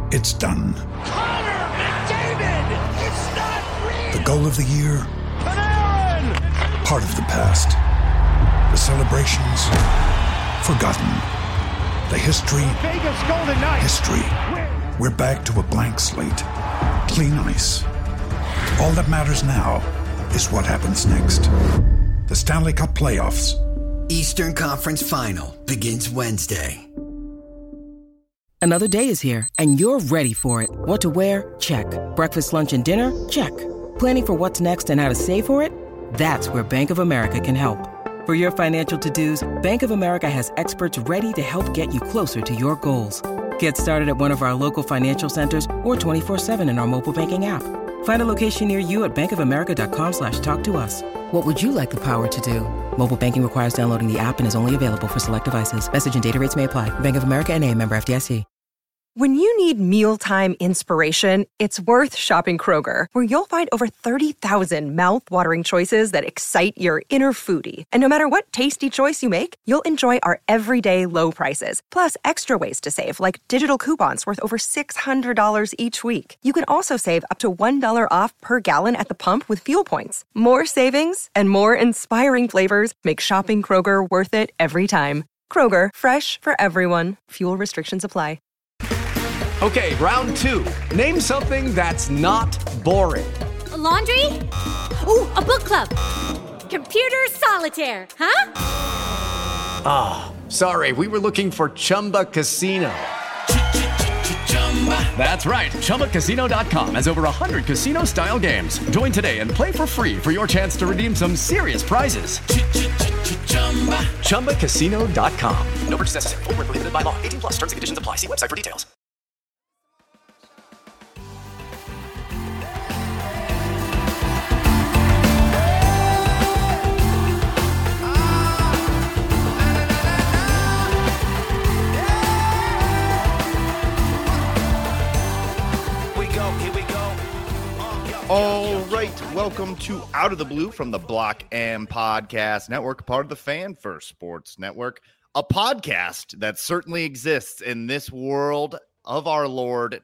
It's done. Connor McDavid! It's not real! The goal of the year? Panarin! Part of the past. The celebrations? Forgotten. The history? Vegas Golden Knights! History. We're back to a blank slate. Clean ice. All that matters now is what happens next. The Stanley Cup Playoffs. Eastern Conference Final begins Wednesday. Another day is here, and you're ready for it. What to wear? Check. Breakfast, lunch, and dinner? Check. Planning for what's next and how to save for it? That's where Bank of America can help. For your financial to-dos, Bank of America has experts ready to help get you closer to your goals. Get started at one of our local financial centers or 24/7 in our mobile banking app. Find a location near you at bankofamerica.com/talktous. What would you like the power to do? Mobile banking requires downloading the app and is only available for select devices. Message and data rates may apply. Bank of America N.A., member FDIC. When you need mealtime inspiration, it's worth shopping Kroger, where you'll find over 30,000 mouth-watering choices that excite your inner foodie. And no matter what tasty choice you make, you'll enjoy our everyday low prices, plus extra ways to save, like digital coupons worth over $600 each week. You can also save up to $1 off per gallon at the pump with fuel points. More savings and more inspiring flavors make shopping Kroger worth it every time. Kroger, fresh for everyone. Fuel restrictions apply. Okay, round two. Name something that's not boring. A laundry? Ooh, a book club. Computer solitaire, huh? Ah, sorry, we were looking for Chumba Casino. That's right, ChumbaCasino.com has over 100 casino-style games. Join today and play for free for your chance to redeem some serious prizes. ChumbaCasino.com. No purchase necessary. Void where prohibited by law. 18+. Terms and conditions apply. See website for details. All right, welcome to Out of the Blue from the Block M Podcast Network, part of the Fan First Sports Network, a podcast that certainly exists in this world of our Lord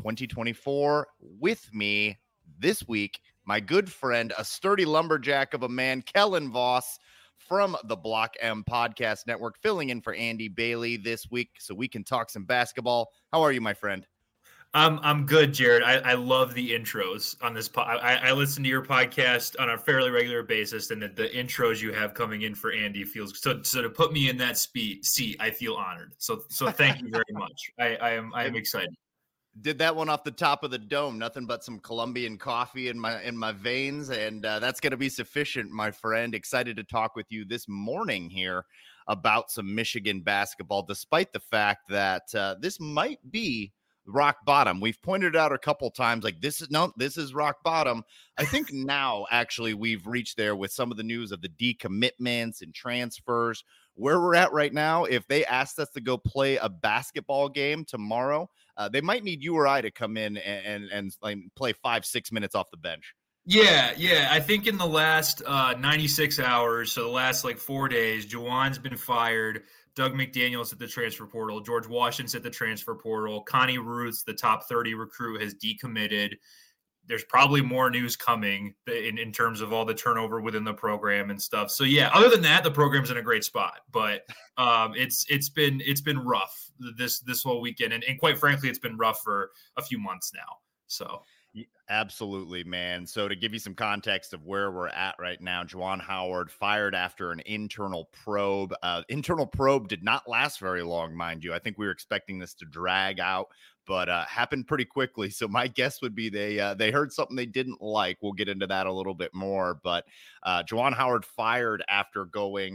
2024. With me this week, my good friend, a sturdy lumberjack of a man, Kellen Voss from the Block M Podcast Network, filling in for Andy Bailey this week so we can talk some basketball. How are you, my friend? I'm good, Jared. I love the intros on this. I listen to your podcast on a fairly regular basis, and the intros you have coming in for Andy feels so to put me in that seat. I feel honored. So thank you very much. I am excited. Did that one off the top of the dome. Nothing but some Colombian coffee in my veins, and that's going to be sufficient, my friend. Excited to talk with you this morning here about some Michigan basketball, despite the fact that this might be rock bottom. We've pointed it out a couple times, like this is rock bottom. I think now actually we've reached there with some of the news of the decommitments and transfers. Where we're at right now, if they asked us to go play a basketball game tomorrow, they might need you or I to come in and like play 5-6 minutes off the bench. Yeah. I think in the last 96 hours, so the last 4 days, Juwan's been fired. Doug McDaniels at the transfer portal. George Washington's at the transfer portal. Connie Ruth, the top 30 recruit, has decommitted. There's probably more news coming in terms of all the turnover within the program and stuff. So yeah, other than that, the program's in a great spot. But it's been rough this whole weekend, and quite frankly, it's been rough for a few months now. So. Absolutely, man. So to give you some context of where we're at right now, Juwan Howard fired after an internal probe. Internal probe did not last very long, mind you. I think we were expecting this to drag out, but happened pretty quickly. So my guess would be they heard something they didn't like. We'll get into that a little bit more. But Juwan Howard fired after going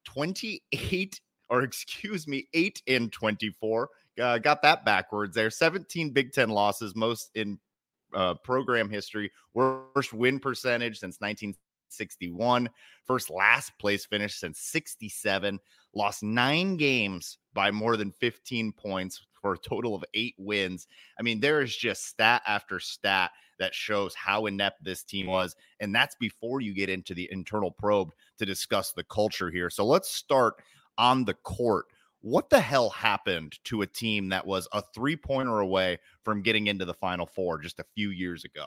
8 in 24. Got that backwards there. 17 Big Ten losses, most in program history, worst win percentage since 1961, first last place finish since 67, lost 9 games by more than 15 points for a total of 8 wins. I mean, there is just stat after stat that shows how inept this team was, and that's before you get into the internal probe to discuss the culture here. So let's start on the court. what the hell happened to a team that was a 3-pointer away from getting into the Final Four just a few years ago?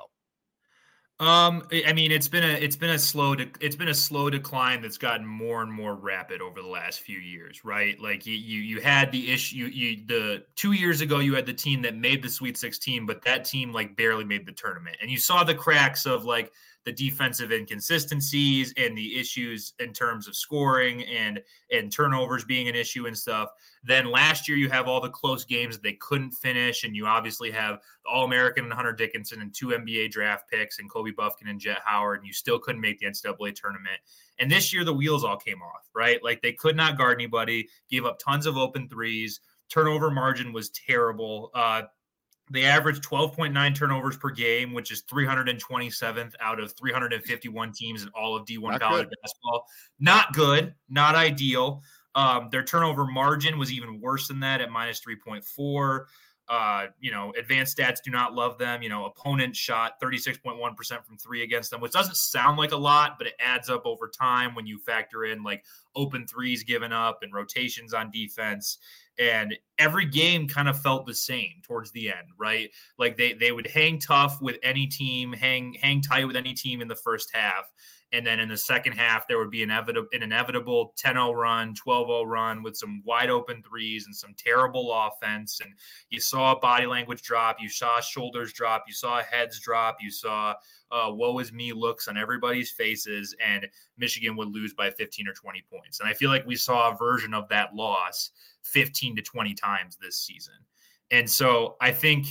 I mean, it's been a slow decline that's gotten more and more rapid over the last few years, right? Like you had the issue, the 2 years ago you had the team that made the Sweet 16, but that team like barely made the tournament, and you saw the cracks of like the defensive inconsistencies and the issues in terms of scoring and turnovers being an issue and stuff. Then last year you have all the close games that they couldn't finish, and you obviously have the All-American and Hunter Dickinson and 2 NBA draft picks and Kobe Buffkin and Jet Howard, and you still couldn't make the NCAA tournament. And this year the wheels all came off, right? Like they could not guard anybody, gave up tons of open threes, turnover margin was terrible. They averaged 12.9 turnovers per game, which is 327th out of 351 teams in all of D1 college basketball. Not good, not ideal. Their turnover margin was even worse than that at minus 3.4. Advanced stats do not love them. Opponent shot 36.1% from three against them, which doesn't sound like a lot, but it adds up over time when you factor in like open threes given up and rotations on defense. And every game kind of felt the same towards the end, right? Like they would hang tough with any team, hang tight with any team in the first half. And then in the second half, there would be an inevitable 10-0 run, 12-0 run with some wide open threes and some terrible offense. And you saw body language drop. You saw shoulders drop. You saw heads drop. You saw woe is me looks on everybody's faces. And Michigan would lose by 15 or 20 points. And I feel like we saw a version of that loss 15 to 20 times this season. And so I think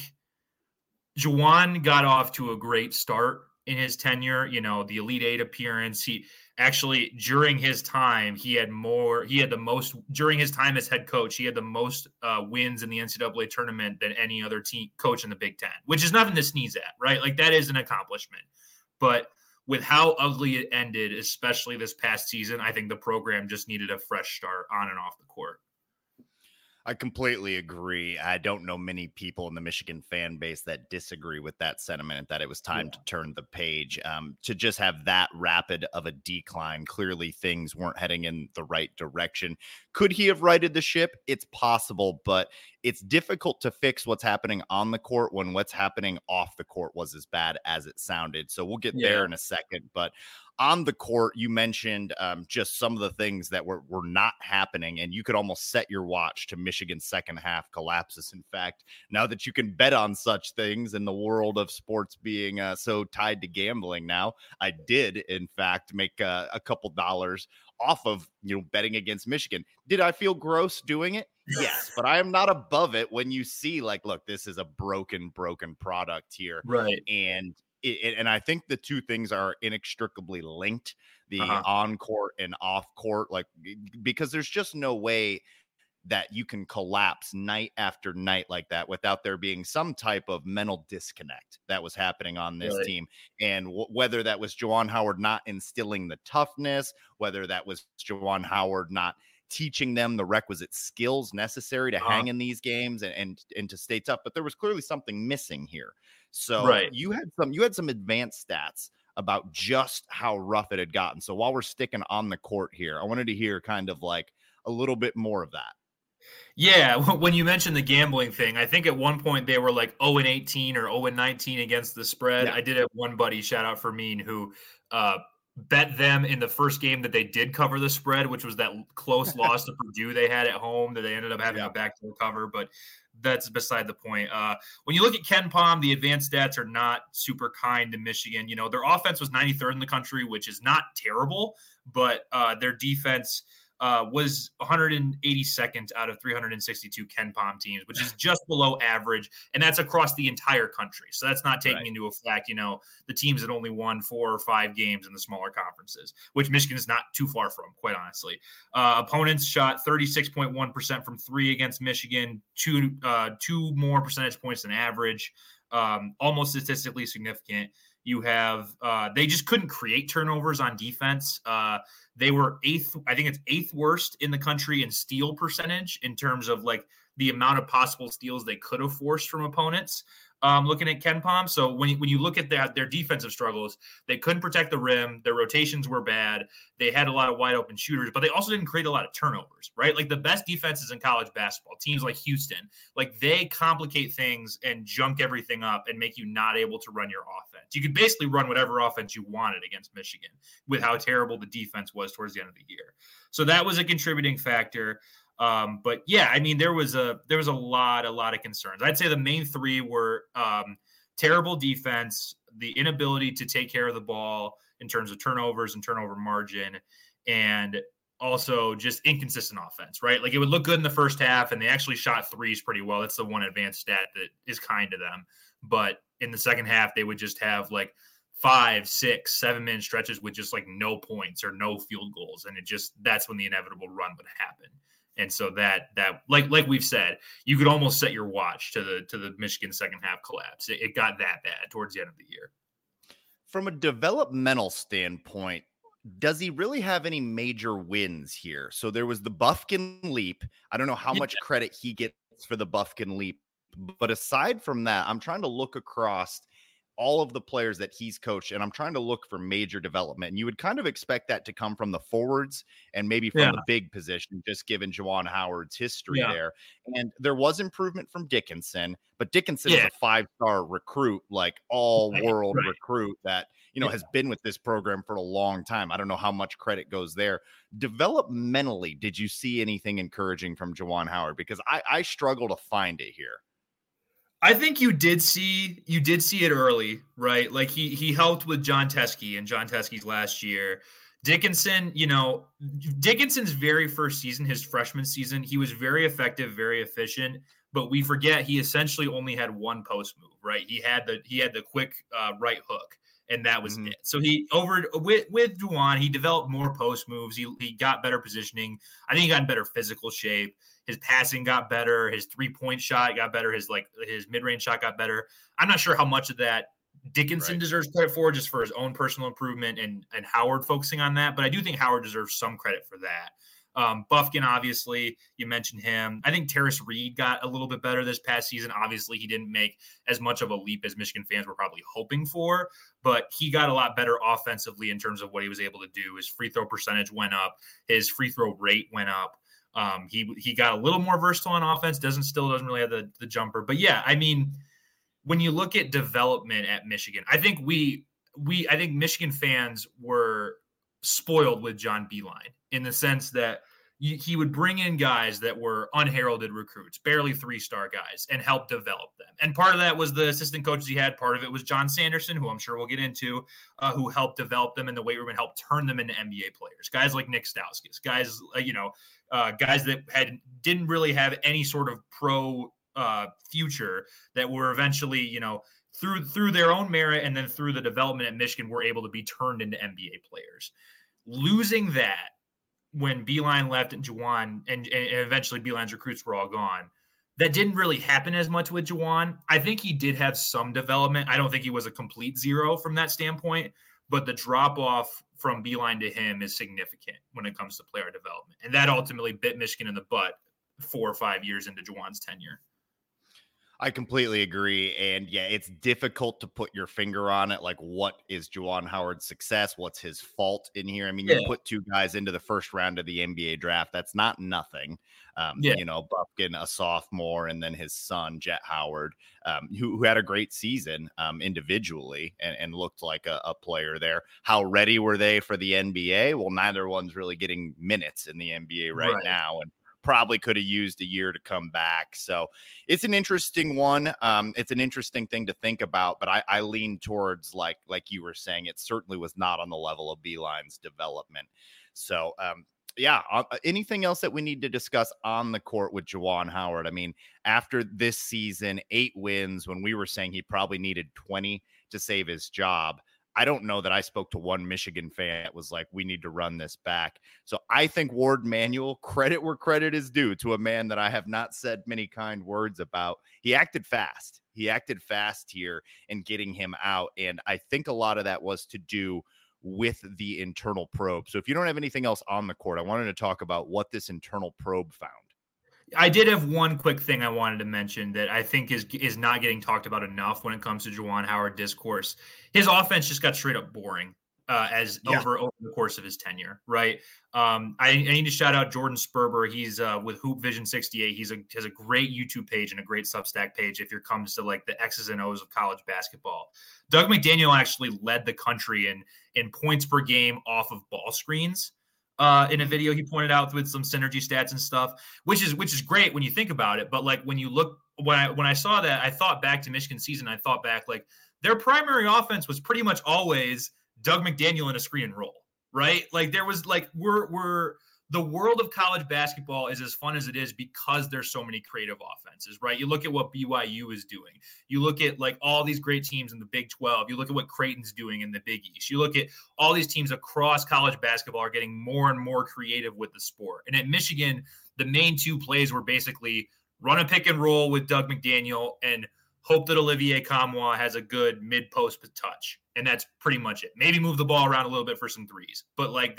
Juwan got off to a great start in his tenure, the Elite Eight appearance. He actually, during his time, during his time as head coach, he had the most wins in the NCAA tournament than any other team coach in the Big Ten, which is nothing to sneeze at, right? Like that is an accomplishment. But with how ugly it ended, especially this past season, I think the program just needed a fresh start on and off the court. I completely agree. I don't know many people in the Michigan fan base that disagree with that sentiment, that it was time to turn the page. To just have that rapid of a decline, clearly things weren't heading in the right direction. Could he have righted the ship? It's possible, but it's difficult to fix what's happening on the court when what's happening off the court was as bad as it sounded. So we'll get there in a second, but on the court, you mentioned just some of the things that were not happening, and you could almost set your watch to Michigan's second half collapses. In fact, now that you can bet on such things in the world of sports being so tied to gambling now, I did, in fact, make a couple dollars off of betting against Michigan. Did I feel gross doing it? Yes, but I am not above it when you see like, look, this is a broken product here. Right. And I think the two things are inextricably linked, the on-court and off-court, like, because there's just no way that you can collapse night after night like that without there being some type of mental disconnect that was happening on this team. And whether that was Juwan Howard not instilling the toughness, whether that was Juwan Howard not teaching them the requisite skills necessary to hang in these games and to stay tough, but there was clearly something missing here. So you had some advanced stats about just how rough it had gotten. So while we're sticking on the court here, I wanted to hear kind of like a little bit more of that. Yeah, when you mentioned the gambling thing, I think at one point they were like 0-18 or 0-19 against the spread. Yeah. I did have one buddy, shout out Fermin, who bet them in the first game that they did cover the spread, which was that close loss to Purdue they had at home that they ended up having a backdoor cover. But that's beside the point. When you look at KenPom, the advanced stats are not super kind to Michigan. Their offense was 93rd in the country, which is not terrible, but their defense was 182nd out of 362 KenPom teams, which is just below average. And that's across the entire country. So that's not taking into effect, the teams that only won 4 or 5 games in the smaller conferences, which Michigan is not too far from, quite honestly. Opponents shot 36.1% from three against Michigan, two more percentage points than average, almost statistically significant. You have they just couldn't create turnovers on defense. They were eighth worst in the country in steal percentage in terms of like the amount of possible steals they could have forced from opponents. Looking at KenPom. So when you look at their defensive struggles, they couldn't protect the rim. Their rotations were bad. They had a lot of wide open shooters, but they also didn't create a lot of turnovers, right? Like the best defenses in college basketball, teams like Houston, like they complicate things and junk everything up and make you not able to run your offense. You could basically run whatever offense you wanted against Michigan with how terrible the defense was towards the end of the year. So that was a contributing factor. But yeah, I mean, there was a lot of concerns. I'd say the main three were terrible defense, the inability to take care of the ball in terms of turnovers and turnover margin, and also just inconsistent offense, right? Like it would look good in the first half and they actually shot threes pretty well. That's the one advanced stat that is kind to them. But in the second half, they would just have like 5, 6, 7-minute stretches with just like no points or no field goals. And that's when the inevitable run would happen. And so that like we've said, you could almost set your watch to the Michigan second half collapse. It got that bad towards the end of the year. From a developmental standpoint, does he really have any major wins here? So there was the Bufkin leap. I don't know how much credit he gets for the Bufkin leap, but aside from that, I'm trying to look across all of the players that he's coached, and I'm trying to look for major development. And you would kind of expect that to come from the forwards and maybe from the big position, just given Juwan Howard's history there. And there was improvement from Dickinson, but Dickinson is a 5-star recruit, like all-world recruit that, has been with this program for a long time. I don't know how much credit goes there. Developmentally, did you see anything encouraging from Juwan Howard? Because I struggle to find it here. I think you did see it early, right? Like he helped with John Teske and John Teske's last year. Dickinson, Dickinson's very first season, his freshman season, he was very effective, very efficient, but we forget he essentially only had one post move, right? He had the quick right hook, and that was it. So with Juwan, he developed more post moves. He got better positioning. I think he got in better physical shape. His passing got better. His 3-point shot got better. His mid-range shot got better. I'm not sure how much of that Dickinson deserves credit for, just for his own personal improvement and Howard focusing on that. But I do think Howard deserves some credit for that. Bufkin, obviously, you mentioned him. I think Terrace Reed got a little bit better this past season. Obviously, he didn't make as much of a leap as Michigan fans were probably hoping for, but he got a lot better offensively in terms of what he was able to do. His free throw percentage went up. His free throw rate went up. He got a little more versatile on offense, doesn't really have the jumper. But yeah, I mean, when you look at development at Michigan, I think I think Michigan fans were spoiled with John Beilein in the sense that he would bring in guys that were unheralded recruits, barely 3-star guys, and help develop them. And part of that was the assistant coaches he had. Part of it was John Sanderson, who I'm sure we'll get into, who helped develop them in the weight room and helped turn them into NBA players. Guys like Nick Stauskas, guys, guys that didn't really have any sort of pro future that were eventually, through their own merit and then through the development at Michigan, were able to be turned into NBA players. Losing that when Beilein left and Juwan and eventually Beilein's recruits were all gone, that didn't really happen as much with Juwan. I think he did have some development. I don't think he was a complete zero from that standpoint, but the drop off from Beilein to him is significant when it comes to player development. And that ultimately bit Michigan in the butt 4 or 5 years into Juwan's tenure. I completely agree. And yeah, it's difficult to put your finger on it. Like, what is Juwan Howard's success? What's his fault in here? I mean, you put 2 guys into the first round of the NBA draft. That's not nothing. Bufkin, a sophomore, and then his son, Jet Howard, who had a great season individually and looked like a player there. How ready were they for the NBA? Well, neither one's really getting minutes in the NBA right now. And probably could have used a year to come back. So it's an interesting one. It's an interesting thing to think about, but I lean towards, like you were saying, it certainly was not on the level of Beilein's development. So, anything else that we need to discuss on the court with Juwan Howard? I mean, after this season, 8 wins, when we were saying he probably needed 20 to save his job, I don't know that I spoke to one Michigan fan that was like, we need to run this back. So I think Ward Manuel, credit where credit is due to a man that I have not said many kind words about. He acted fast. He acted fast here in getting him out. And I think a lot of that was to do with the internal probe. So if you don't have anything else on the court, I wanted to talk about what this internal probe found. I did have one quick thing I wanted to mention that I think is not getting talked about enough when it comes to Juwan Howard discourse. His offense just got straight up boring over the course of his tenure, right? I need to shout out Jordan Sperber. He's with Hoop Vision 68. He has a great YouTube page and a great Substack page if it comes to like the X's and O's of college basketball. Doug McDaniel actually led the country in points per game off of ball screens. In a video he pointed out with some synergy stats and stuff, which is great when you think about it. But like when you look, when I saw that, I thought back to Michigan season. I thought back, like their primary offense was pretty much always Doug McDaniel in a screen and roll, right? Like there was like, the world of college basketball is as fun as it is because there's so many creative offenses, right? You look at what BYU is doing. You look at like all these great teams in the Big 12. You look at what Creighton's doing in the Big East. You look at all these teams across college basketball are getting more and more creative with the sport. And at Michigan, the main two plays were basically run a pick and roll with Doug McDaniel and hope that Olivier Nkamhoua has a good mid-post touch. And that's pretty much it. Maybe move the ball around a little bit for some threes. But like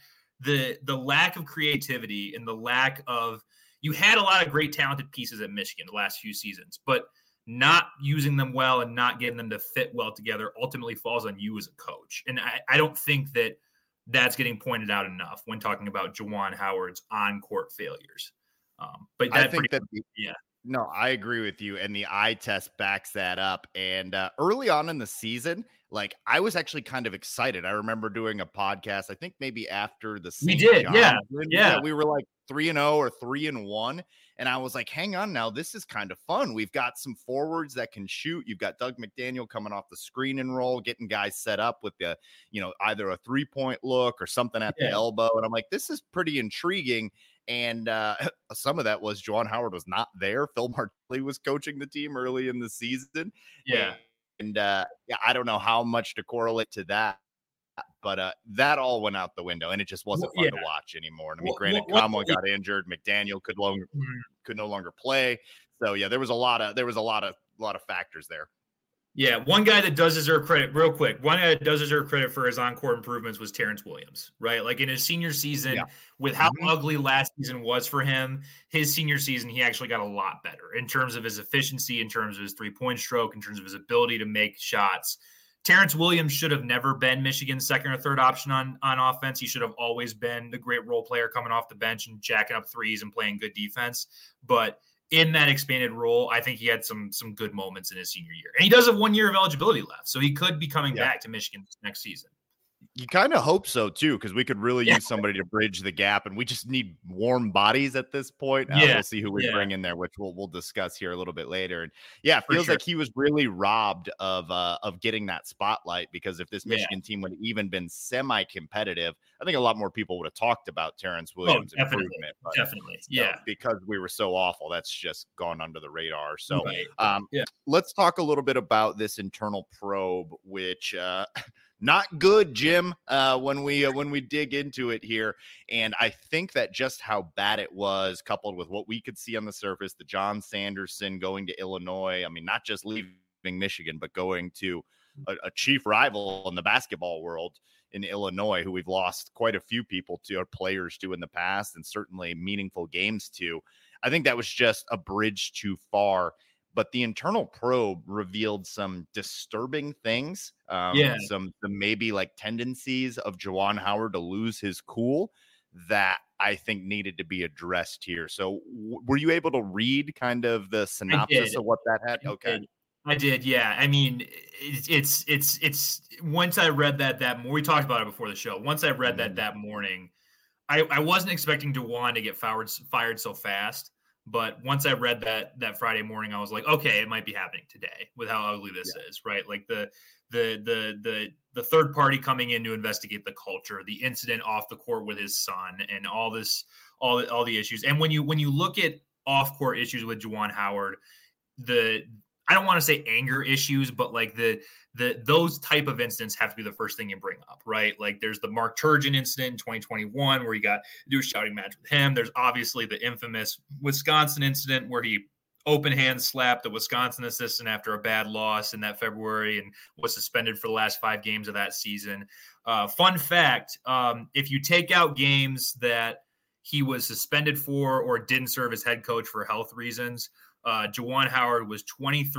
the lack of creativity and the lack of, you had a lot of great talented pieces at Michigan the last few seasons, but not using them well and not getting them to fit well together ultimately falls on you as a coach. And I don't think that that's getting pointed out enough when talking about Juwan Howard's on-court failures. But I think that, no, I agree with you. And the eye test backs that up. And early on in the season, like I was actually kind of excited. I remember doing a podcast, I think maybe after the St. We did. John yeah. We were like 3-0 or 3-1. And I was like, hang on now, this is kind of fun. We've got some forwards that can shoot. You've got Doug McDaniel coming off the screen and roll, getting guys set up with the, either a 3-point look or something at the elbow. And I'm like, this is pretty intriguing. And some of that was Juwan Howard was not there. Phil Martelli was coaching the team early in the season. Yeah. And I don't know how much to correlate to that, but that all went out the window, and it just wasn't fun to watch anymore. And I mean, granted, Nkamhoua got injured, McDaniel could no longer play. So yeah, there was a lot of factors there. Yeah, one guy that does deserve credit, real quick, for his on-court improvements was Terrence Williams, right? Like in his senior season, with how ugly last season was for him, his senior season, he actually got a lot better in terms of his efficiency, in terms of his three-point stroke, in terms of his ability to make shots. Terrence Williams should have never been Michigan's second or third option on offense. He should have always been the great role player coming off the bench and jacking up threes and playing good defense. But in that expanded role, I think he had some good moments in his senior year. And he does have 1 year of eligibility left, so he could be coming back to Michigan next season. You kind of hope so, too, because we could really use somebody to bridge the gap, and we just need warm bodies at this point. We'll see who we bring in there, which we'll discuss here a little bit later. And it feels like he was really robbed of getting that spotlight, because if this Michigan team would have even been semi-competitive, I think a lot more people would have talked about Terrence Williams' improvement. But definitely, because we were so awful, that's just gone under the radar. So let's talk a little bit about this internal probe, which not good, Jim, when we dig into it here. And I think that just how bad it was, coupled with what we could see on the surface, the John Sanderson going to Illinois. I mean, not just leaving Michigan, but going to a chief rival in the basketball world in Illinois, who we've lost quite a few people to, or players to in the past, and certainly meaningful games to. I think that was just a bridge too far. But the internal probe revealed some disturbing things, some maybe like tendencies of Juwan Howard to lose his cool that I think needed to be addressed here. So were you able to read kind of the synopsis of what that had? Okay. I did. Yeah. I mean, it's once I read that we talked about it before the show. Once I read that morning, I wasn't expecting Juwan to get fired so fast. But once I read that Friday morning, I was like, okay, it might be happening today with how ugly this is, right? Like the third party coming in to investigate the culture, the incident off the court with his son, and all the issues. And when you look at off court issues with Juwan Howard, I don't want to say anger issues, but like those type of incidents have to be the first thing you bring up, right? Like there's the Mark Turgeon incident in 2021 where he got to do a shouting match with him. There's obviously the infamous Wisconsin incident where he open hand slapped the Wisconsin assistant after a bad loss in that February and was suspended for the last 5 games of that season. Fun fact, if you take out games that he was suspended for or didn't serve as head coach for health reasons. Juwan Howard was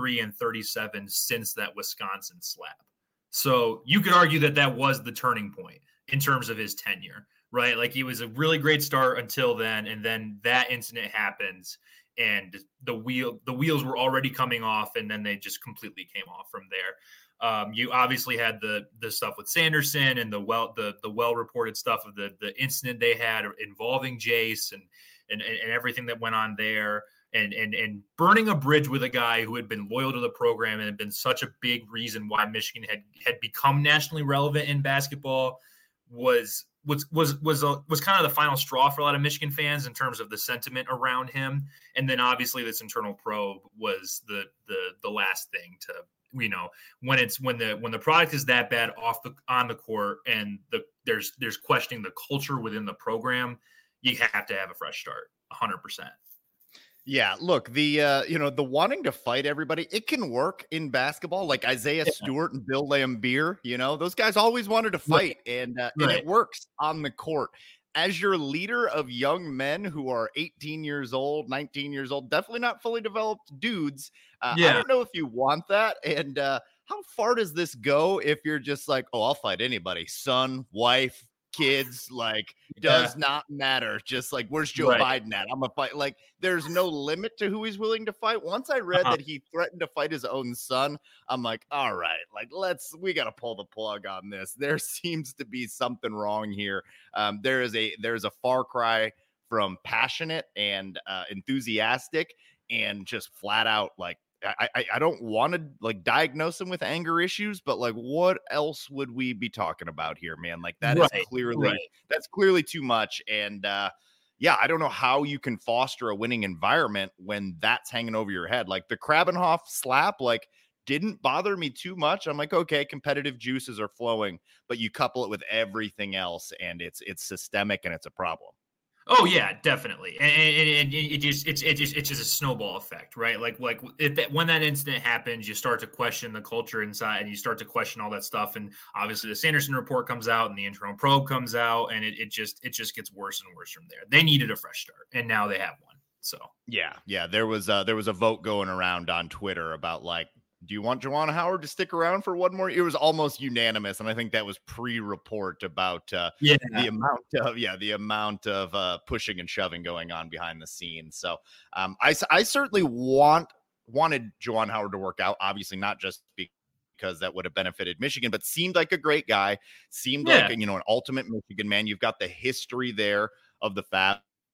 23-37 since that Wisconsin slap. So you could argue that was the turning point in terms of his tenure, right? Like, he was a really great start until then, and then that incident happens, and the wheels were already coming off, and then they just completely came off from there. You obviously had the stuff with Sanderson and the well reported stuff of the incident they had involving Jace and everything that went on there. And burning a bridge with a guy who had been loyal to the program and had been such a big reason why Michigan had become nationally relevant in basketball was kind of the final straw for a lot of Michigan fans in terms of the sentiment around him. And then obviously this internal probe was the last thing to, you know, when the product is that bad on the court and there's questioning the culture within the program, you have to have a fresh start 100%. Yeah, look, the wanting to fight everybody, it can work in basketball. Like Isaiah Stewart and Bill Laimbeer, those guys always wanted to fight, and it works on the court. As your leader of young men who are 18 years old, 19 years old, definitely not fully developed dudes, I don't know if you want that. And how far does this go if you're just like, oh, I'll fight anybody, son, wife, kids, like, does not matter. Just like, where's Joe Biden at? I'm a fight. Like, there's no limit to who he's willing to fight. Once I read that he threatened to fight his own son, I'm like, all right, like, we got to pull the plug on this. There seems to be something wrong here. There's a far cry from passionate and enthusiastic and just flat out, like, I don't want to like diagnose him with anger issues, but like, what else would we be talking about here, man? Like, that is clearly too much. And I don't know how you can foster a winning environment when that's hanging over your head. Like, the Krabbenhoft slap, like, didn't bother me too much. I'm like, okay, competitive juices are flowing, but you couple it with everything else, and it's systemic and it's a problem. Oh yeah, definitely, and it's just a snowball effect, right? Like when that incident happens, you start to question the culture inside, and you start to question all that stuff. And obviously, the Sanderson report comes out, and the internal probe comes out, and it just gets worse and worse from there. They needed a fresh start, and now they have one. So yeah, there was a vote going around on Twitter about, like, do you want Juwan Howard to stick around for one more? It was almost unanimous, and I think that was pre-report about the amount of pushing and shoving going on behind the scenes. So I certainly wanted Juwan Howard to work out. Obviously, not just because that would have benefited Michigan, but seemed like a great guy. Seemed like an ultimate Michigan man. You've got the history there of the Fab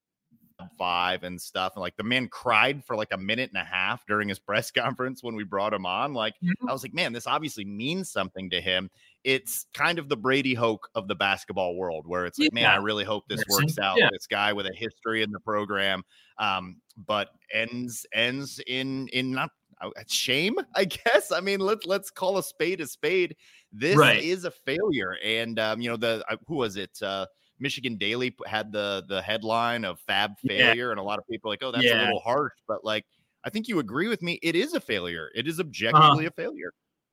Five and stuff, and like, the man cried for like a minute and a half during his press conference when we brought him on. Like, I was like, man, this obviously means something to him. It's kind of the Brady Hoke of the basketball world, where it's like, man, I really hope this works out. This guy with a history in the program, but ends in not shame, I guess. I mean, let's call a spade a spade. This is a failure, and who was it? Michigan Daily had the headline of Fab failure, and a lot of people are like, oh, that's a little harsh, but like, I think you agree with me. It is a failure. It is objectively a failure.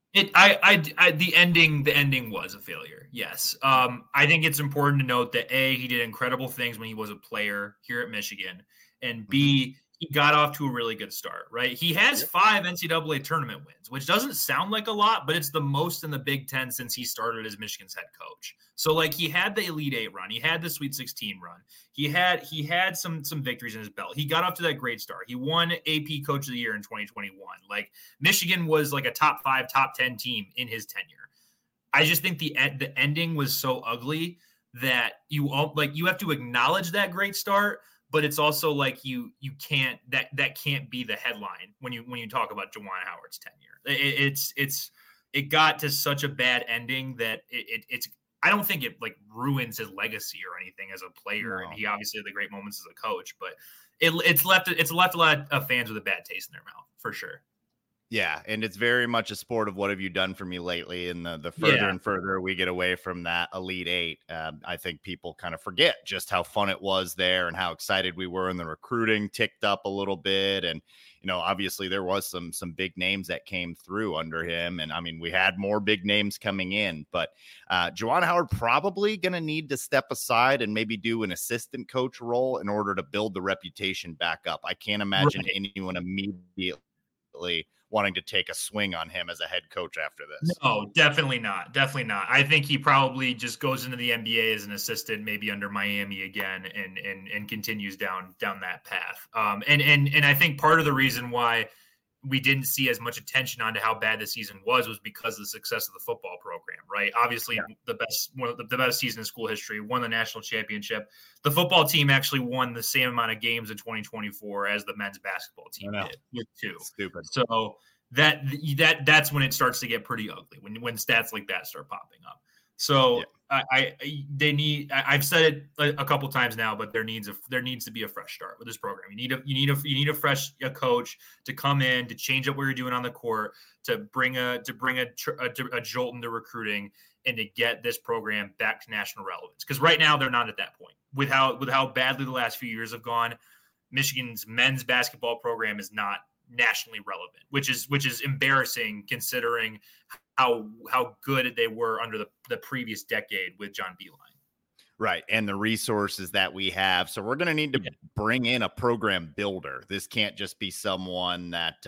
The ending was a failure. Yes. I think it's important to note that A, he did incredible things when he was a player here at Michigan, and B, he got off to a really good start, right? He has 5 NCAA tournament wins, which doesn't sound like a lot, but it's the most in the Big Ten since he started as Michigan's head coach. So like, he had the Elite 8 run, he had the Sweet 16 run, he had some victories in his belt. He got off to that great start. He won AP Coach of the Year in 2021. Like, Michigan was like a top 5, top 10 team in his tenure. I just think the ending was so ugly that you have to acknowledge that great start. But it's also like, you can't, that can't be the headline when you talk about Juwan Howard's tenure. It got to such a bad ending that it's I don't think it like ruins his legacy or anything as a player. No. And he obviously had the great moments as a coach, but it's left a lot of fans with a bad taste in their mouth for sure. Yeah, and it's very much a sport of what have you done for me lately, and the further and further we get away from that Elite 8, I think people kind of forget just how fun it was there and how excited we were, and the recruiting ticked up a little bit, and obviously there was some big names that came through under him. And I mean, we had more big names coming in, but Juwan Howard probably going to need to step aside and maybe do an assistant coach role in order to build the reputation back up. I can't imagine anyone immediately wanting to take a swing on him as a head coach after this. No, definitely not. Definitely not. I think he probably just goes into the NBA as an assistant, maybe under Miami again, and continues down that path. And I think part of the reason why we didn't see as much attention onto how bad the season was because of the success of the football program, right? Obviously, one of the best season in school history, won the national championship. The football team actually won the same amount of games in 2024 as the men's basketball team did, with 2. Stupid. So that's when it starts to get pretty ugly, when stats like that start popping up. So I've said it a couple times now, but there needs to be a fresh start with this program. You need a fresh coach to come in, to change up what you're doing on the court, to bring a jolt into recruiting, and to get this program back to national relevance. Because right now they're not at that point. With how badly the last few years have gone, Michigan's men's basketball program is not nationally relevant, which is embarrassing considering how good they were under the previous decade with John Beilein. Right. And the resources that we have. So we're going to need to bring in a program builder. This can't just be someone that,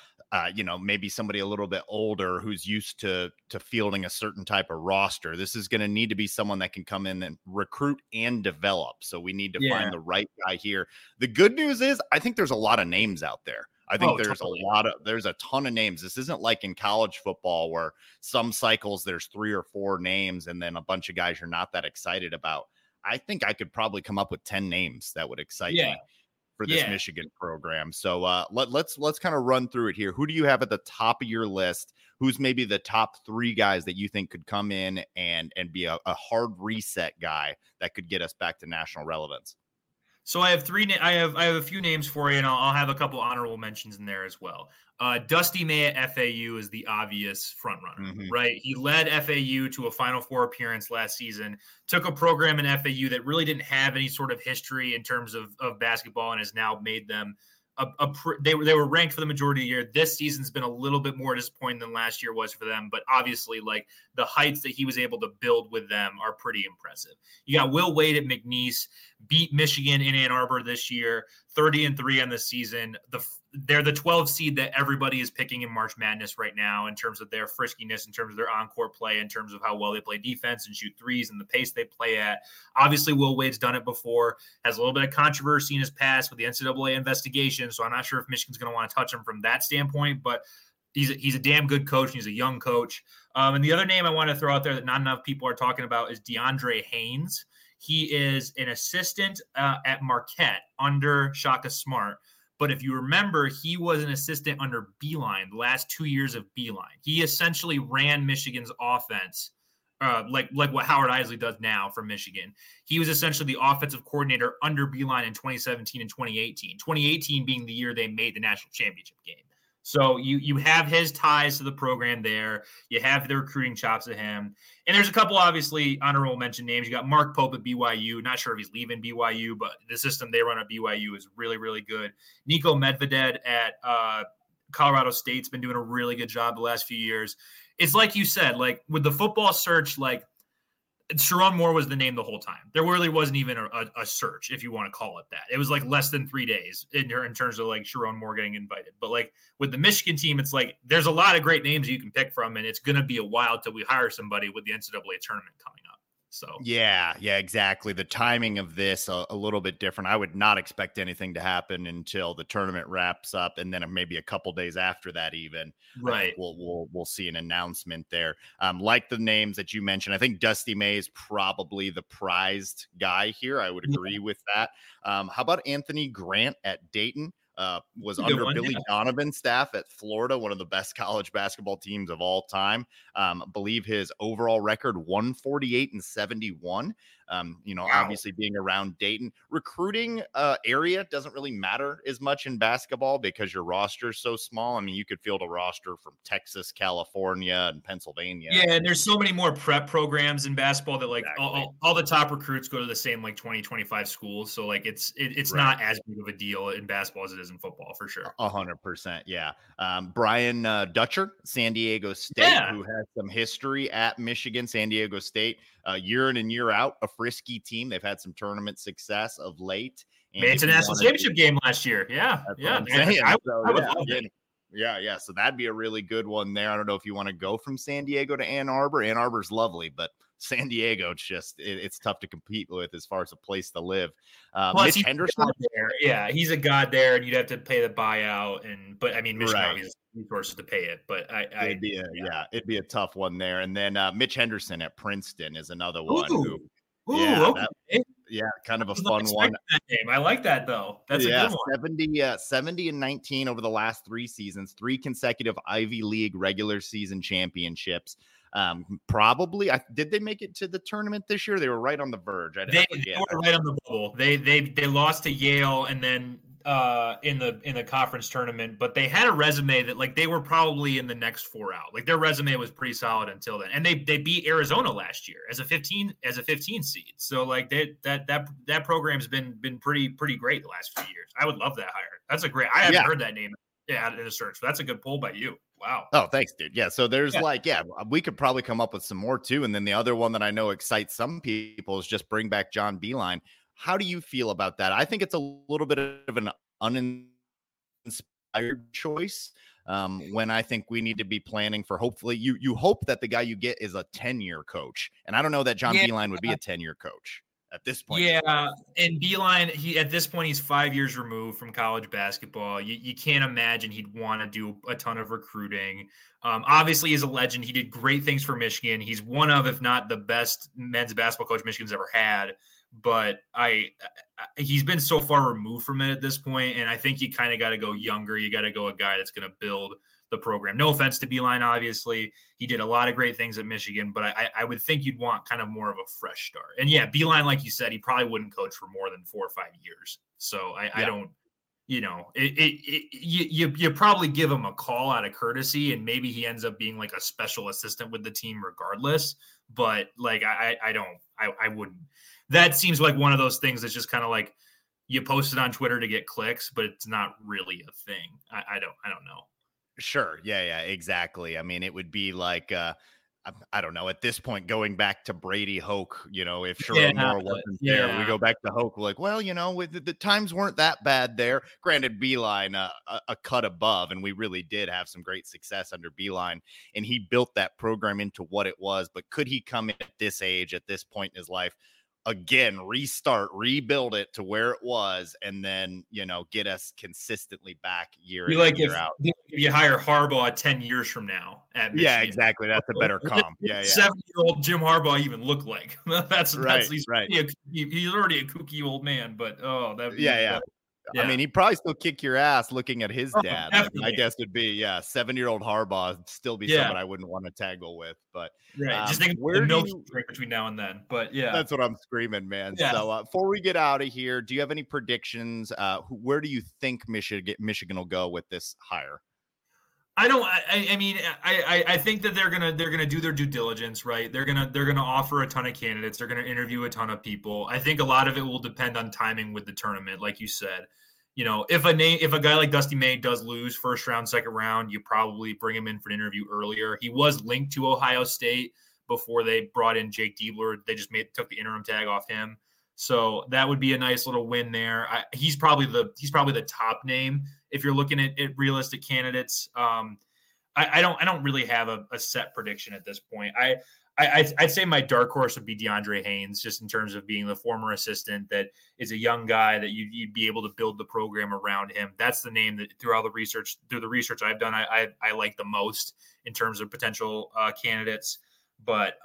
maybe somebody a little bit older who's used to fielding a certain type of roster. This is going to need to be someone that can come in and recruit and develop. So we need to find the right guy here. The good news is I think there's a lot of names out there. I think there's a ton of names. This isn't like in college football where some cycles there's 3 or 4 names and then a bunch of guys you're not that excited about. I think I could probably come up with 10 names that would excite me for this Michigan program. So let's kind of run through it here. Who do you have at the top of your list? Who's maybe the top 3 guys that you think could come in and be a hard reset guy that could get us back to national relevance? So I have I have a few names for you, and I'll have a couple honorable mentions in there as well. Dusty May at FAU is the obvious frontrunner, right? He led FAU to a Final Four appearance last season, took a program in FAU that really didn't have any sort of history in terms of basketball, and has now made them they were ranked for the majority of the year. This season's been a little bit more disappointing than last year was for them, but obviously, like, the heights that he was able to build with them are pretty impressive. You got Will Wade at McNeese, beat Michigan in Ann Arbor this year, 30-3 on the season. They're the 12 seed that everybody is picking in March Madness right now in terms of their friskiness, in terms of their on-court play, in terms of how well they play defense and shoot threes and the pace they play at. Obviously, Will Wade's done it before, has a little bit of controversy in his past with the NCAA investigation, so I'm not sure if Michigan's going to want to touch him from that standpoint, but he's a damn good coach, and he's a young coach. And the other name I want to throw out there that not enough people are talking about is DeAndre Haynes. He is an assistant at Marquette under Shaka Smart. But if you remember, he was an assistant under Beilein the last 2 years of Beilein. He essentially ran Michigan's offense like what Howard Isley does now for Michigan. He was essentially the offensive coordinator under Beilein in 2017 and 2018. 2018 being the year they made the national championship game. So you have his ties to the program there. You have the recruiting chops of him. And there's a couple, obviously, honorable mention names. You got Mark Pope at BYU. Not sure if he's leaving BYU, but the system they run at BYU is really, really good. Nico Medvedev at Colorado State's been doing a really good job the last few years. It's like you said, like with the football search, like Sharon Moore was the name the whole time. There really wasn't even a search, if you want to call it that. It was like less than 3 days in terms of like Sharon Moore getting invited. But like with the Michigan team, it's like there's a lot of great names you can pick from, and it's going to be a while till we hire somebody with the NCAA tournament coming up. So yeah, exactly. The timing of this a little bit different. I would not expect anything to happen until the tournament wraps up, and then maybe a couple days after that, even. Right. We'll see an announcement there. Like the names that you mentioned, I think Dusty May is probably the prized guy here. I would agree with that. How about Anthony Grant at Dayton? Was under Billy Donovan's staff at Florida, one of the best college basketball teams of all time. I believe his overall record 148-71. Wow. Obviously being around Dayton, recruiting area doesn't really matter as much in basketball because your roster is so small. I mean, you could field a roster from Texas, California, and Pennsylvania. Yeah, and there's so many more prep programs in basketball that like all the top recruits go to the same like 20-25 schools. So like it's right. Not as big of a deal in basketball as it is in football for sure. 100%. Yeah. Brian Dutcher, San Diego State, who has some history at Michigan. San Diego State, year in and year out, a frisky team. They've had some tournament success of late. Made it to the national championship game last year. Yeah. I would love it. Yeah. So that'd be a really good one there. I don't know if you want to go from San Diego to Ann Arbor. Ann Arbor's lovely, but San Diego, it's tough to compete with as far as a place to live. Plus, Mitch Henderson. Yeah, he's a god there, and you'd have to pay the buyout. But I mean, Michigan has resources to pay it. But it'd be a tough one there. And then Mitch Henderson at Princeton is another one. Kind of a fun one. That name. I like that though. That's a good one. 70 and 19 over the last 3 seasons, 3 consecutive Ivy League regular season championships. Probably did they make it to the tournament this year? They were right on the verge. They were right on the bubble. They lost to Yale and then in the conference tournament, but they had a resume that like they were probably in the next 4 out. Like their resume was pretty solid until then. And they beat Arizona last year as a 15 seed. So like that program's been pretty great the last few years. I would love that hire. That's a great. I haven't heard that name in a search. That's a good pull by you. Wow. Oh, thanks, dude. Yeah. So there's we could probably come up with some more too. And then the other one that I know excites some people is just bring back John Beilein. How do you feel about that? I think it's a little bit of an uninspired choice when I think we need to be planning for hopefully you hope that the guy you get is a 10-year coach. And I don't know that John Beilein would be a 10-year coach at this point. Yeah. And Beilein, at this point, he's 5 years removed from college basketball. You can't imagine he'd want to do a ton of recruiting. Obviously, he's a legend. He did great things for Michigan. He's one of, if not the best men's basketball coach Michigan's ever had. But he's been so far removed from it at this point, and I think you kind of got to go younger. You got to go a guy that's going to build the program. No offense to Beilein, obviously. He did a lot of great things at Michigan, but I would think you'd want kind of more of a fresh start. And yeah, Beilein, like you said, he probably wouldn't coach for more than 4 or 5 years. So I don't, you probably give him a call out of courtesy, and maybe he ends up being like a special assistant with the team regardless. But like, I wouldn't. That seems like one of those things that's just kind of like you post it on Twitter to get clicks, but it's not really a thing. I don't know. Sure. Yeah, exactly. I mean, it would be like, I don't know, at this point, going back to Brady Hoke, if Sherrod Moore wasn't there, we go back to Hoke, like, well, the times weren't that bad there. Granted, Beilein, a cut above, and we really did have some great success under Beilein, and he built that program into what it was. But could he come in at this age, at this point in his life, again, rebuild it to where it was, and then, get us consistently back year in and year out. If you hire Harbaugh 10 years from now at Michigan. Yeah, exactly. That's a better comp. Yeah. 70-year-old Jim Harbaugh even look like? That's right. He's already a kooky old man, but yeah. I mean, he'd probably still kick your ass looking at his dad. My guess would be, 7-year-old Harbaugh would still be someone I wouldn't want to tangle with. But just think where the milk drink between now and then. But that's what I'm screaming, man. Yeah. So before we get out of here, do you have any predictions? Where do you think Michigan will go with this hire? I don't. I mean, I think that they're gonna do their due diligence, right? They're gonna offer a ton of candidates. They're gonna interview a ton of people. I think a lot of it will depend on timing with the tournament, like you said. If a guy like Dusty May does lose first round, second round, you probably bring him in for an interview earlier. He was linked to Ohio State before they brought in Jake Diebler. They just took the interim tag off him, so that would be a nice little win there. He's probably the top name if you're looking at realistic candidates. I don't really have a set prediction at this point. I'd say my dark horse would be DeAndre Haynes, just in terms of being the former assistant that is a young guy that you'd be able to build the program around him. That's the name that through the research I've done, I like the most in terms of potential candidates. But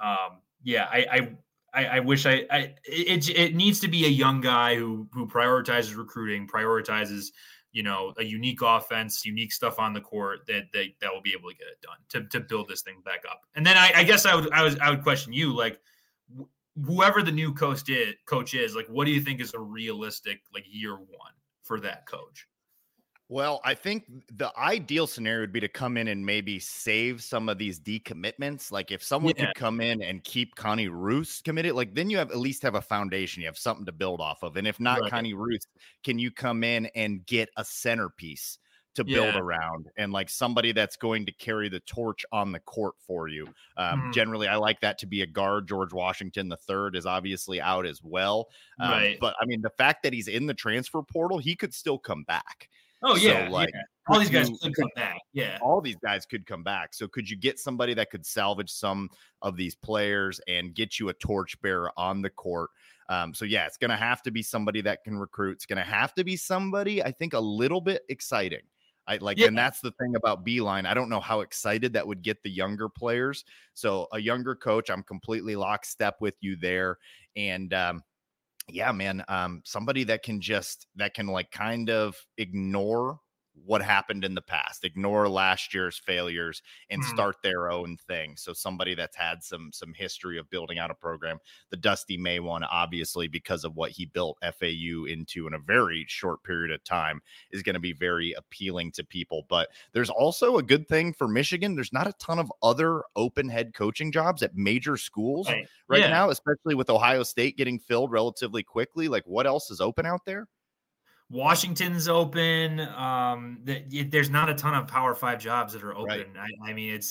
I wish it needs to be a young guy who prioritizes recruiting, prioritizes a unique offense, unique stuff on the court that will be able to get it done to build this thing back up. And then I guess I would question you, like, whoever the new coach is, like, what do you think is a realistic, like, year one for that coach? Well, I think the ideal scenario would be to come in and maybe save some of these decommitments. Like if someone could come in and keep Connie Roos committed, like then you have at least have a foundation. You have something to build off of. And if not Connie Roos, can you come in and get a centerpiece to build around and like somebody that's going to carry the torch on the court for you? Generally, I like that to be a guard. George Washington III is obviously out as well. But I mean, the fact that he's in the transfer portal, he could still come back. Oh, yeah. So, like, all these guys could come back. Yeah. All these guys could come back. So could you get somebody that could salvage some of these players and get you a torchbearer on the court? So, yeah, it's going to have to be somebody that can recruit. It's going to have to be somebody, I think, a little bit exciting. And that's the thing about Beilein. I don't know how excited that would get the younger players. So a younger coach, I'm completely lockstep with you there. And, yeah, man, somebody that can like kind of ignore what happened in the past, ignore last year's failures and start their own thing. So somebody that's had some history of building out a program. The Dusty May one, obviously, because of what he built FAU into in a very short period of time, is going to be very appealing to people. But there's also a good thing for Michigan. There's not a ton of other open head coaching jobs at major schools right now, especially with Ohio State getting filled relatively quickly. Like, what else is open out there? Washington's open. There's not a ton of Power 5 jobs that are open. Right. I mean,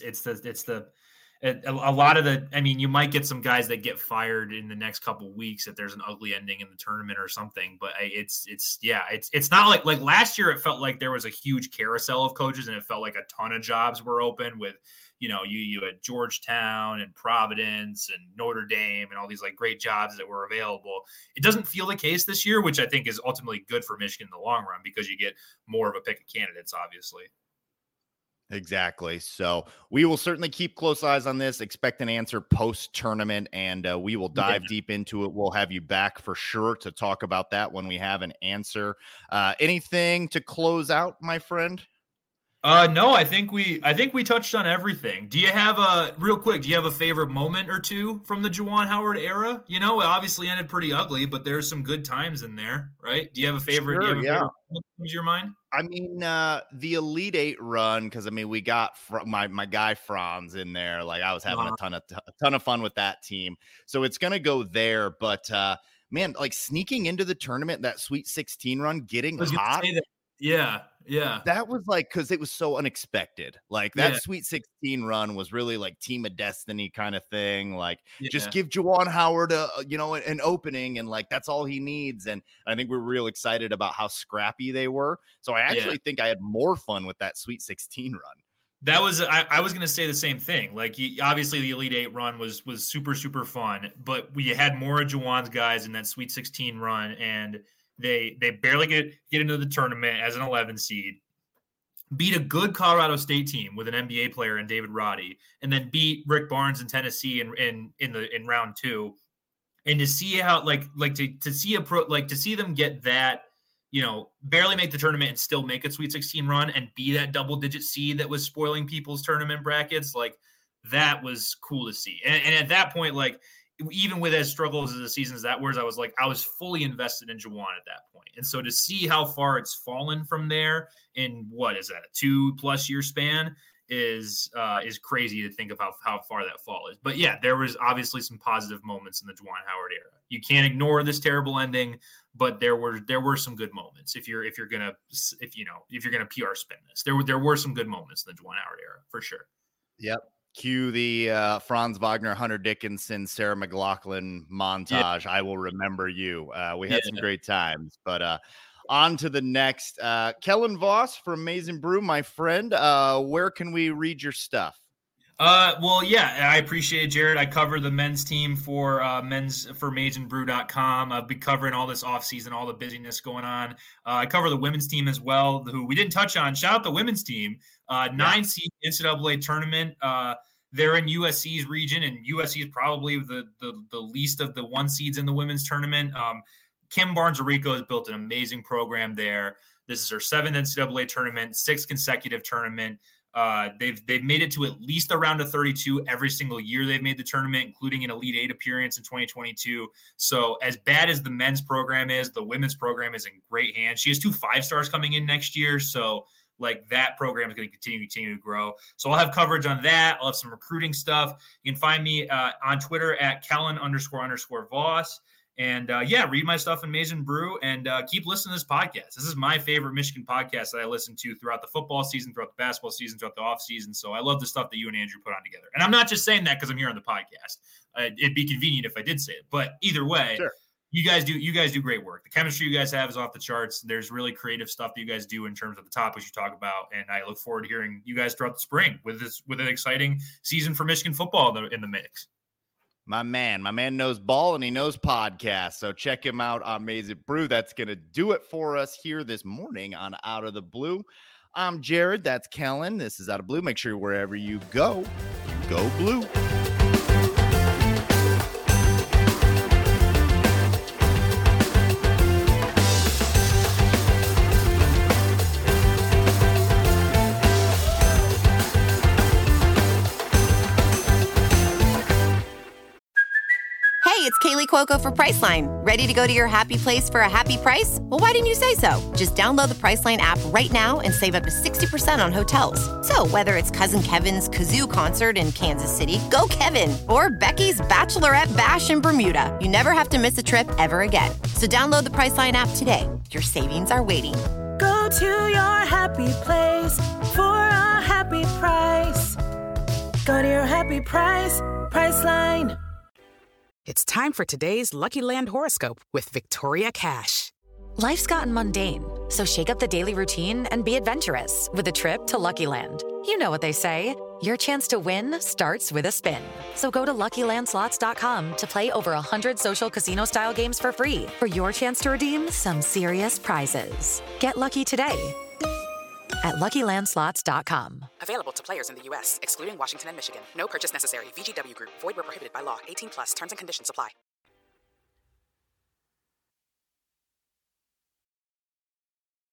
a lot of the. I mean, you might get some guys that get fired in the next couple of weeks if there's an ugly ending in the tournament or something. But it's not like last year. It felt like there was a huge carousel of coaches, and it felt like a ton of jobs were open with. You had Georgetown and Providence and Notre Dame and all these like great jobs that were available. It doesn't feel the case this year, which I think is ultimately good for Michigan in the long run because you get more of a pick of candidates, obviously. Exactly. So we will certainly keep close eyes on this. Expect an answer post-tournament, and we will dive deep into it. We'll have you back for sure to talk about that when we have an answer. Anything to close out, my friend? No, I think we touched on everything. Do you have a favorite moment or two from the Juwan Howard era? It obviously ended pretty ugly, but there's some good times in there, right? Do you have a favorite? Sure, favorite comes to your mind? I mean, the Elite Eight run, because I mean, we got my guy Franz in there. Like I was having a ton of fun with that team. So it's gonna go there, but man, like sneaking into the tournament, that Sweet 16 run, getting hot. Yeah. That was like, because it was so unexpected. Like that Sweet 16 run was really like Team of Destiny kind of thing. Like just give Juwan Howard an opening, and like that's all he needs. And I think we're real excited about how scrappy they were. So I actually think I had more fun with that Sweet 16 run. That was I was going to say the same thing. Like obviously the Elite Eight run was super, super fun, but we had more of Juwan's guys in that Sweet 16 run, and They barely get into the tournament as an 11 seed, beat a good Colorado State team with an NBA player in David Roddy, and then beat Rick Barnes in Tennessee in round 2. And to see how to see them get that, barely make the tournament and still make a Sweet 16 run and be that double-digit seed that was spoiling people's tournament brackets, like that was cool to see. And at that point, like, even with as struggles as the season as that was, I was fully invested in Juwan at that point. And so to see how far it's fallen from there in what is that, a 2+ year span is crazy to think of how far that fall is. But yeah, there was obviously some positive moments in the Juwan Howard era. You can't ignore this terrible ending, but there were some good moments. If you're gonna PR spin this, there were some good moments in the Juwan Howard era for sure. Yep. Cue the Franz Wagner, Hunter Dickinson, Sarah McLachlan montage. I will remember you. We had some great times, but on to the next. Kellen Voss from Amazing Brew, my friend. Where can we read your stuff? Well, yeah, I appreciate it, Jared. I cover the men's team for AmazingBrew.com. I'll be covering all this offseason, all the busyness going on. I cover the women's team as well, who we didn't touch on. Shout out the women's team. 9-seed NCAA tournament. They're in USC's region, and USC is probably the least of the 1 seeds in the women's tournament. Kim Barnes-Arico has built an amazing program there. This is her 7th NCAA tournament, 6th consecutive tournament. They've made it to at least a round of 32 every single year they've made the tournament, including an Elite Eight appearance in 2022. So as bad as the men's program is, the women's program is in great hands. She has 2 5-stars coming in next year. So like that program is going to continue to grow. So I'll have coverage on that. I'll have some recruiting stuff. You can find me on Twitter at Kellen__Voss. And read my stuff in Maize n Brew and keep listening to this podcast. This is my favorite Michigan podcast that I listen to throughout the football season, throughout the basketball season, throughout the off season. So I love the stuff that you and Andrew put on together. And I'm not just saying that because I'm here on the podcast. It'd be convenient if I did say it, but either way, sure. You guys do great work. The chemistry you guys have is off the charts. There's really creative stuff that you guys do in terms of the topics you talk about. And I look forward to hearing you guys throughout the spring with an exciting season for Michigan football in the mix. My man knows ball and he knows podcasts. So check him out on Maize n Brew. That's going to do it for us here this morning on Out of the Blue. I'm Jared. That's Kellen. This is Out of Blue. Make sure wherever you go blue. It's Kaylee Cuoco for Priceline. Ready to go to your happy place for a happy price? Well, why didn't you say so? Just download the Priceline app right now and save up to 60% on hotels. So whether it's Cousin Kevin's Kazoo Concert in Kansas City, go Kevin, or Becky's Bachelorette Bash in Bermuda, you never have to miss a trip ever again. So download the Priceline app today. Your savings are waiting. Go to your happy place for a happy price. Go to your happy price, Priceline. It's time for today's Lucky Land horoscope with Victoria Cash. Life's gotten mundane, so shake up the daily routine and be adventurous with a trip to Lucky Land. You know what they say, your chance to win starts with a spin. So go to LuckyLandSlots.com to play over 100 social casino-style games for free for your chance to redeem some serious prizes. Get lucky today at LuckyLandSlots.com. Available to players in the U.S., excluding Washington and Michigan. No purchase necessary. VGW Group. Void where prohibited by law. 18+. Terms and conditions apply.